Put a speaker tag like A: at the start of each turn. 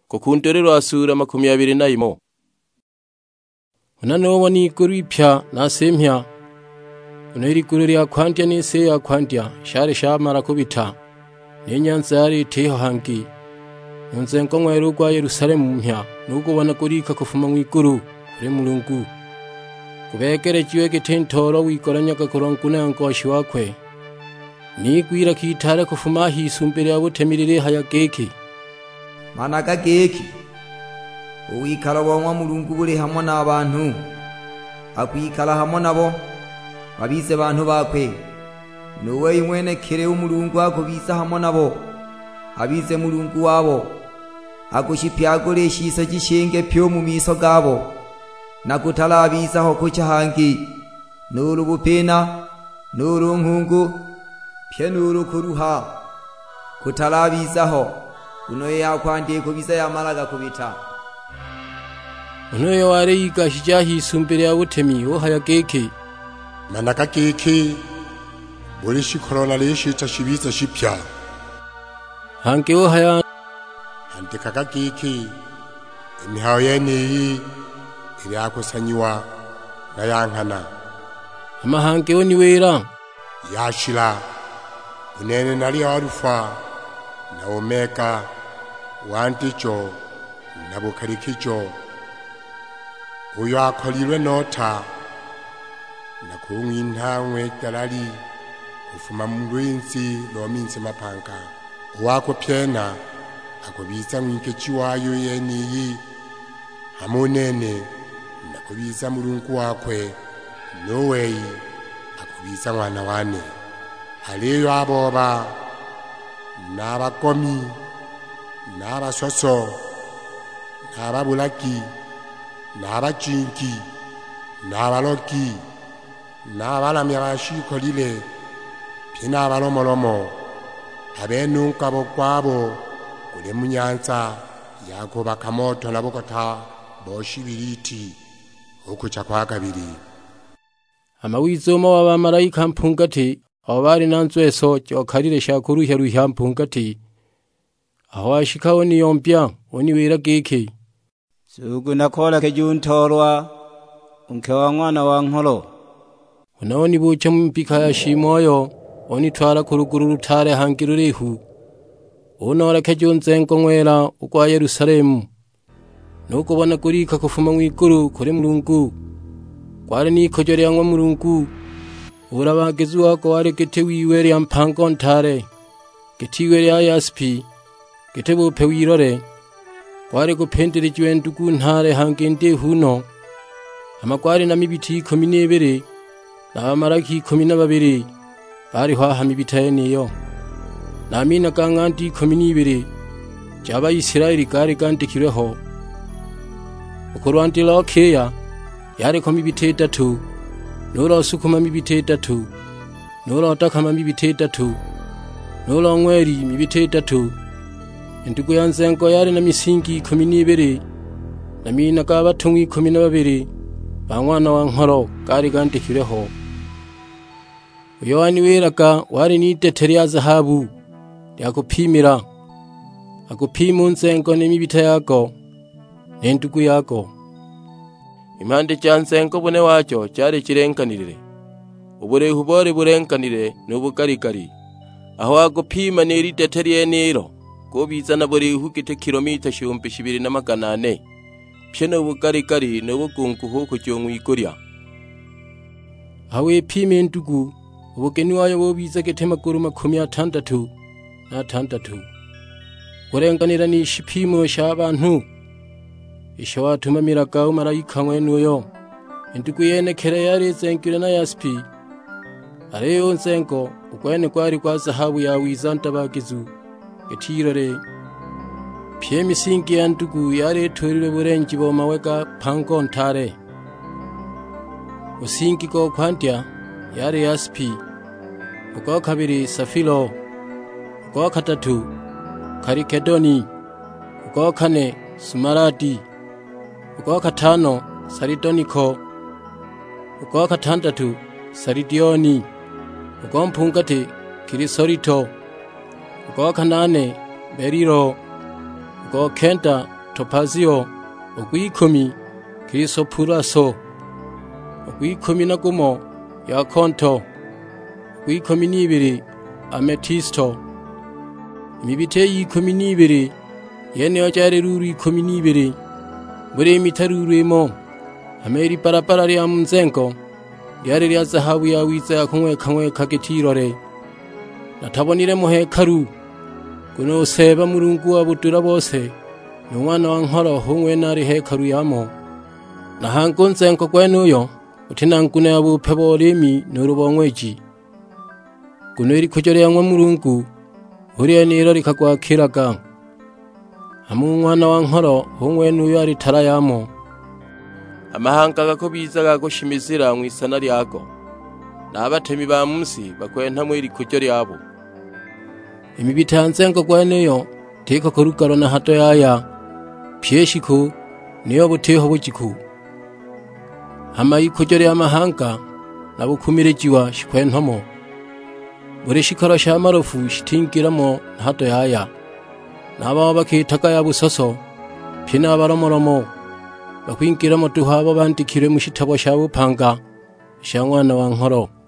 A: Kokundorero asura 21. Unanowo ni iguru ipya nasempya. Uneri iguru lya kwandya n'isi ya kwandya shari shamara kubita. N'inyanza yari iteho hangi. Nunzengo mwero rwa Yerusalemu mpya nugubona kurika kufuma mu iguru kuri Mulungu. Kubegerejiwe gitentoro wigoranyaga kurongunango washiwakwe. Nigwira kitare kufuma hisumbere yabutemirire hayageke.
B: Managa geki uwikala wa Mulungu buri hamwe n'abantu akwikala hamwe nabo babize abantu bakwe nuwe imwene kire umulungu akubisa hamwe nabo abize Mulungu wabo agushipyagoresha gishinge pyo mu miso gabo nakutalabiza ho kuca hangi nuru bupena nuru nkungu pye nuru kuruha kutalabizaho uno yakwandiye kubisa yamaraga kubita
A: uno ware yigashija hisumbere yabutemi ho hayageke
C: manaka keke buri shikorona leshi tashibiza shipya
A: hange ho haya
C: andika keke imihayo yene iri akusanyiwa na yankana
A: amahange ho niwera
C: yashira unene nali arufa na omeka wanticho na bukarikicho uyo akolirwe nota na kumwintangwe dalali kufuma mu rwinsi lominse mapanka wako pyena akubiza mwinkechi wayo yeniyi hamonene na kubiza Mulungu wakwe noweyi akubiza mwana wane aliyo aboba n'abakomi n'abasoso n'ababulaki n'abachinki n'abaloki n'abalamya bashikolile pina abalomolomo abenunka bokwabo kule munyanza yako bakamoto nabokota boshibiriti okucha kwa kabiri
A: amawizoma w'abamarayika mpungati aho bari nanzweso cyokarire shakuruhya ruhya mpungati aho ashikaho ni yompya oni wera geke
D: sugu nakola kejuntorwa unke wa mwana wa nkolo
A: unaoni buca mpika ya shimoyo oni twara kuruguru rutare hangirurehu unora kejunzengo mwera ukwa Yerusalemu nuko bona kurika kufuma mu iguru kuri Mulungu kware nikojore yangwa Mulungu urabagezi wako ware gete wiwere ya mpango ntare gete wiwere ya yaspi gete bupe wirore kware kupendere jwendugu ntare hangende huno amakware na mibiti 12 na amaraki 12 bari hwahama ibitayeniyo namina kanganti 12 jaba Isiraeli kare gandikireho ukurwandila okeya yare ko mibite 3 Nolo sukuma mibite 3 Nolo takama mibite 3 Nolo ngweri mibite 3 Endugu yanzengo yari na misingi 12 na mina kabatumwi 12 bangwana wa nkoro kari gandikireho Yohani weraga wari niteteri ya zahabu yakupimira akupima unzengo n'imibita yako n'endugu yako Imande chanzengo bune wacho cyari kirenkanirire uburehu bore burenkanire n'ubukarikari aho agupima n'iri teteriye niro kubizana burehu gite kilomita 2,200 pye n'ubukarikari n'ubukungu ku cyongwigurya aho pime endugu ubugeni wayo bobiza gite makuru 66 kurenkanira ni shipimo shabantu isho watumamiraga umarayika mwenuyo endugu yenekere yari zenkire na yaspi areyo nzengo ukwene kwari kwa zahabu ya wizantabagizu getirore pye misingi ya ndugu yari turire burengi bo mawega pango ntare usingi ko kwandya yari yaspi uko kabiri safiro uko katatu karikedoni uko kane sumaradi uko katano saridoniko uko katandatu saridioni uko mpungati kirisorito uko kanane beriro uko kenda Topazio ogw'ikumi Krisopuraso ogw'ikumi na gumo Yakonto ogw'ikumi n'ibiri Ametisto imibite y'ikumi n'ibiri yeneyo cyari ruru 12 buri imitaruru imo ameri parapara lya munzenko lyari lya zahabu ya wiza yakunweka gitirore natabonire mu hekaru kuno seba murungu wa butura bose n'umwana wa nkoro humwe nari hekaru yamo nahango nzenko kwenuyo utinangune yabuphe bolimi n'urubongweji kuno iri kujore yamwe murungu uriye niro likagwakiraga hamu umwana wa nkoro humwe n'uyo ari tara yamo amahanga gako bizaga gushimizira mu isana lyago n'abatemi ba munsi bakwenta mu iri kujyo lyabo imibitanze ngo gweneyo teko kurugaro na hato yaya pyeshiku niyo buteho bujiku amayikujyo ly'amahanga nabukumirijiwa shikwentomo buri shikoro sha marofu shitingiramo hato yaya n'aba bakitaga ya busoso pina baromoromo bakwingiramo tuhabo bandikire mu shitabo sha bupanga sha mwana wa nkoro